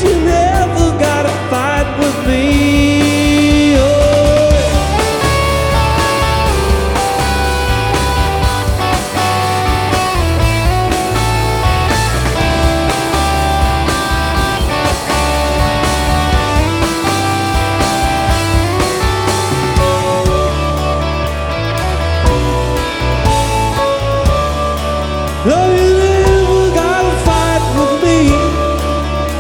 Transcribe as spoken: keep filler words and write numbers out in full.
you never gotta fight with me. Oh. Love you.